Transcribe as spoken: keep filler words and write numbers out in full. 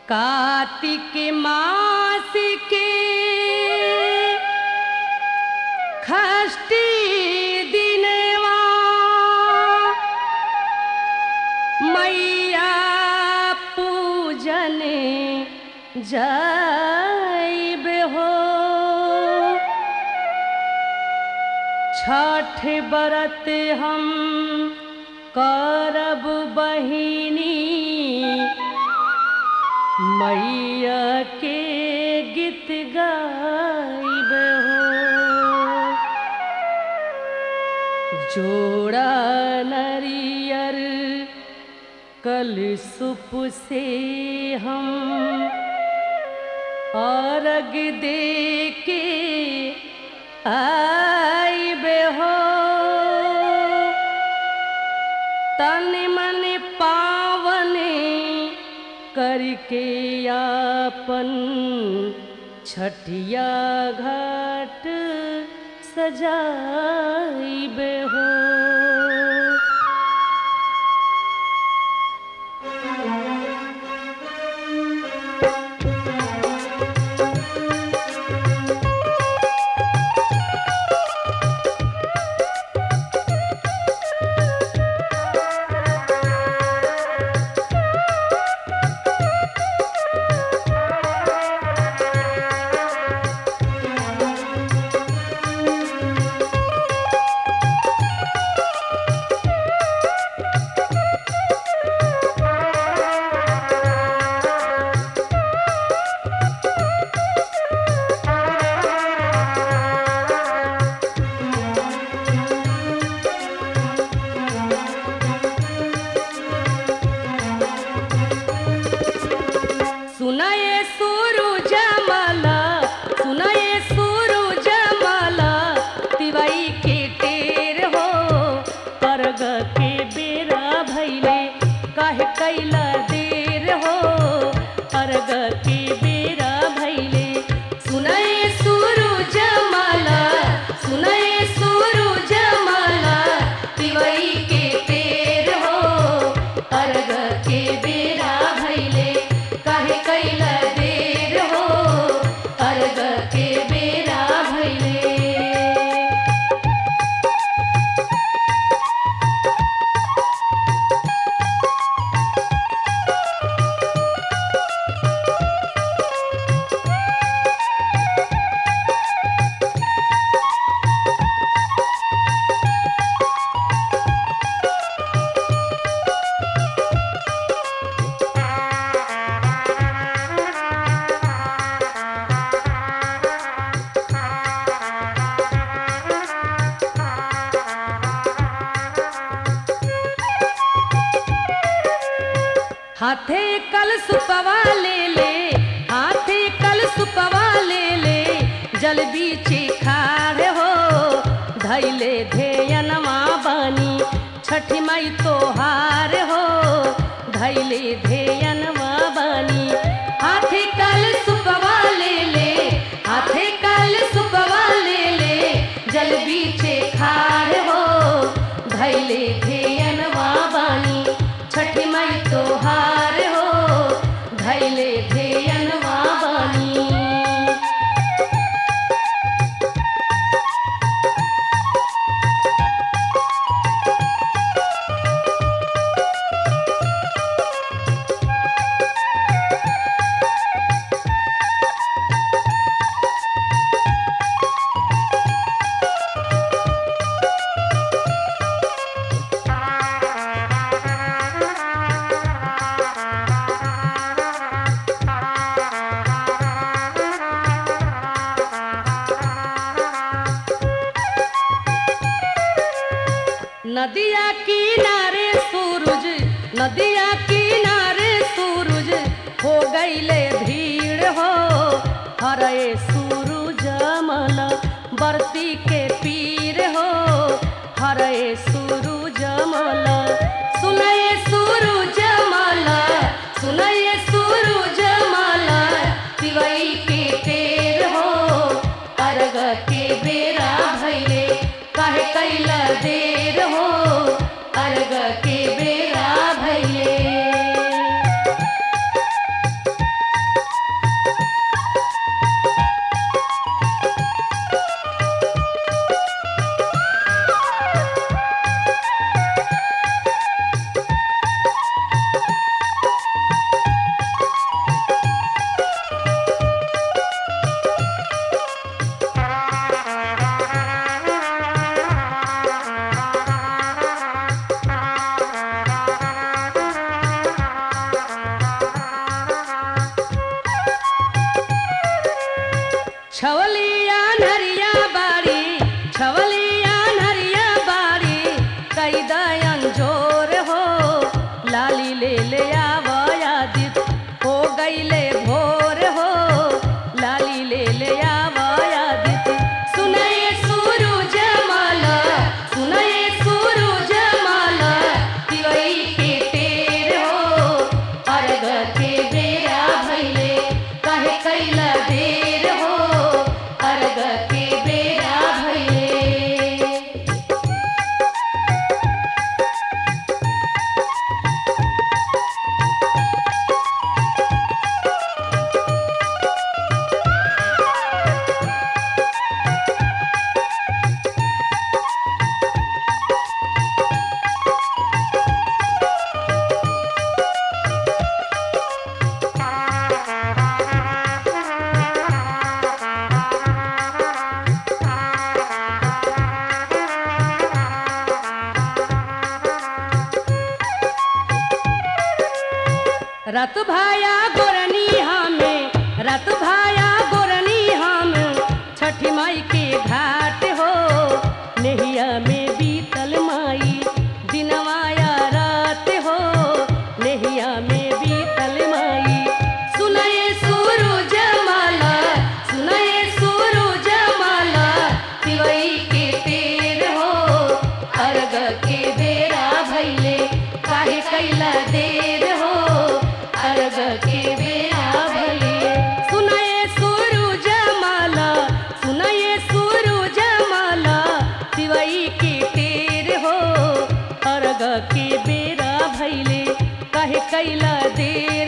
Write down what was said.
कार्तिक मास के खष्टी दिनवा मैया पूजन जाइब हो। छठ व्रत हम करब बहिनी मैया के गीत गाइब हो। जोड़ा नरियर कलशुप से हम अर्घ दे के आइब हो। तन मन पावन करके आपन छठिया घाट सजाइब हो। सुनाए सूरज माला, सुनाए सूरज माला, तिवाई के टेर हो। अर्घ के बेरा भइले काहे कैला देर हो। अर्घ के बेरा भइले सुनाए सूरज माला, सुनाए सूरज माला, तिवाई के टेर हो। अर्घ के बेरा भइले काहे कैला देर हो। अर्घ के बेरा भइले। हाथे कलशुपवा ले ले, हाथे कलशुपवा ले ले, जल बीचे खाड़ हो। धैले ध्येयनमा बानी छठी माई तोहार हो। धैले ध्येयनमा बानी हाथे कलशुपवा ले ले, हाथे कलशुपवा ले ले, जल बीचे खाड़ हो। धैले ध्येयनमा बानी छठी माई तोहार हो। धैले ध्येयनमा बानी। नदिया किनारे सूरज, नदिया किनारे सूरज, हो गईले भीड़ हो। हरे सूरज मला बरती के पीर हो। हरे सूरज मला, सुनाए सूरज माला, सुनाए सूरज माला, तिवाई के टेर हो। अर्घ के बेरा भइले काहे कैला देर हो। अर्घ के बेरा भइले। रत भाया गोरनी हमें रत भाया गोरनी हम छठी माई के घाट हो नेहिया में बीतल माई दिनवाया रात हो नेहिया में बीतल माई सुनाए सूरज माला सुनाए सूरज माला तिवई के तेर हो अर्घ के बेरा भैले काहे कैला देर हो अर्घ के बेरा भैले सुनाए सूरज माला सुनाए सूरज माला तिवई के तेर हो अर्घ के बेरा भैले काहे कैला देर